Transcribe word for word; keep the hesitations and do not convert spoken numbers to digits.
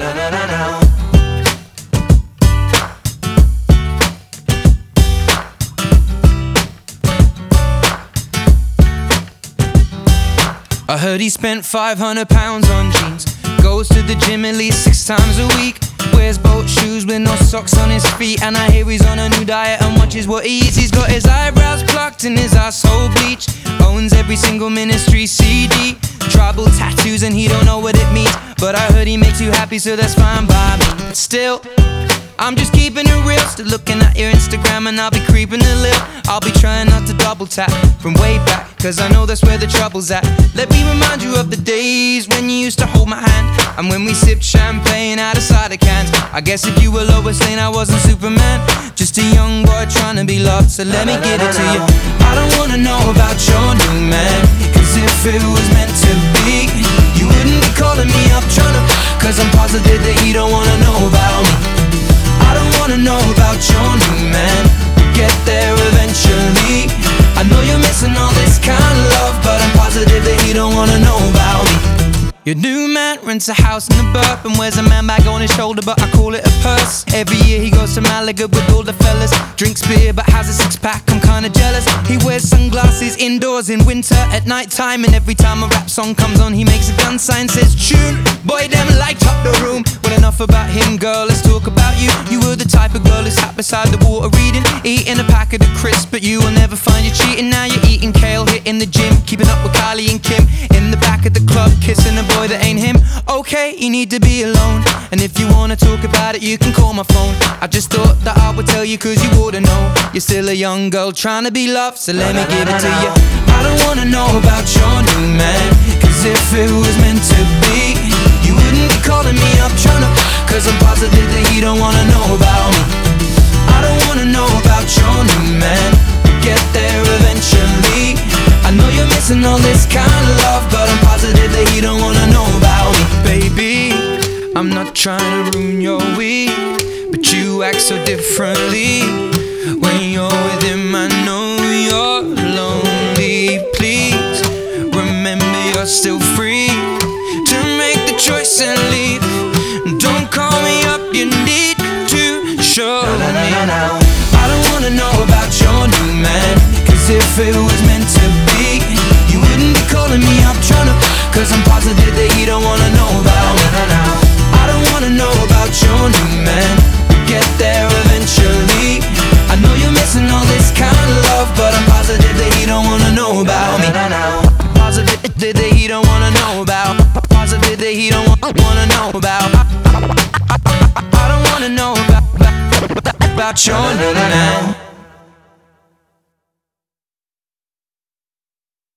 I heard he spent five hundred pounds on jeans, goes to the gym at least six times a week, wears boat shoes with no socks on his feet, and I hear he's on a new diet and watches what he eats. He's got his eyebrows plucked and his asshole bleached, owns every single Ministry C D, tribal tattoos and he don't know what it means, but I heard he makes you happy, so that's fine by me. But still, I'm just keeping it real, still looking at your Instagram and I'll be creeping a little. I'll be trying not to double tap from way back, cause I know that's where the trouble's at. Let me remind you of the days when you used to hold my hand, and when we sipped champagne out of cider cans. I guess if you were Lois Lane, I wasn't Superman, just a young boy trying to be loved, so let me give it to you. I don't wanna know about your new man, cause if it was meant to be, you wouldn't be calling me up trying to, cause I'm positive that he don't wanna know about me. I don't wanna know about your new man, we'll get there eventually. I know you're missing all this kind of love, but I'm positive that he don't wanna know about me. Your new man rents a house in the burp and wears a man bag on his shoulder, but I call it a purse. Every year he goes to Malaga with all the fellas, drinks beer but has a six pack, I'm kinda jealous. He wears sunglasses indoors in winter at night time, and every time a rap song comes on he makes a gun sign, says tune. Boy, them light up the room. Well, enough about him, girl, let's talk about you. You were the type of girl who sat beside the water reading, eating a packet of crisps, but you will never find you cheating. Now you're eating kale, hitting the gym, keeping up with Kylie and Kim, in the back of the club, kissing a boy that ain't him. Okay, you need to be alone, and if you wanna talk about it, you can call my phone. I just thought that I would tell you, cause you oughta know. You're still a young girl trying to be loved, so let me give it to you. I don't wanna know about your new man, cause if it was meant to be, you wouldn't be calling me up trying to, cause I'm positive that he don't wanna know about me. I don't wanna know about your new man, we'll get there eventually. I know you're missing all this kind of love, but I'm positive that he don't wanna know about me. Baby, I'm not trying to ruin your week, but you act so differently when you're with him. I know you're lonely, please remember you're still free to make the choice and leave. Don't call me up, you need to show me. I don't wanna know about your new man, cause if it was meant to be, you wouldn't be calling me up trying to, cause I'm positive that he don't wanna know about me. I don't wanna know about your new man, we'll get there eventually. I know you're missing all this kind of love, but I'm positive that he don't wanna know about me. Positive that he don't wanna know about, positive that he don't wanna know about. I don't wanna know about, about your new man.